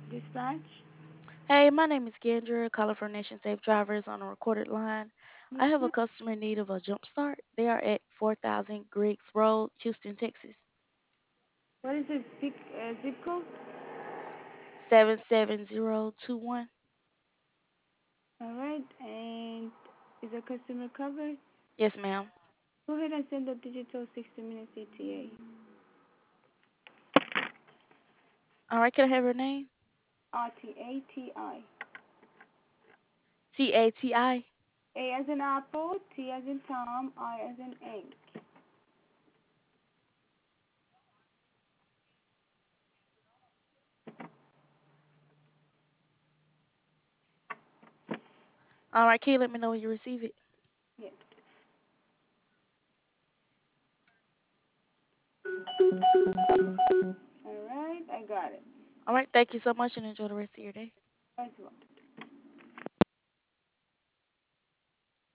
Dispatch? Hey, my name is Kendra, calling from Nation Safe Drivers on a recorded line. I Yes, have a ma'am. customer in need of a jump start. They are at 4000 Griggs Road, Houston, Texas. What is his zip code? 77021. All right, and is the customer covered? Yes, ma'am. Go ahead and send the digital 60 minutes ETA. All right, can I have her name? RTATI. TATI. A as in apple, T as in Tom, I as in ink. All right, can you let me know when you receive it? Yes. All right, I got it. All right, thank you so much and enjoy the rest of your day. As well.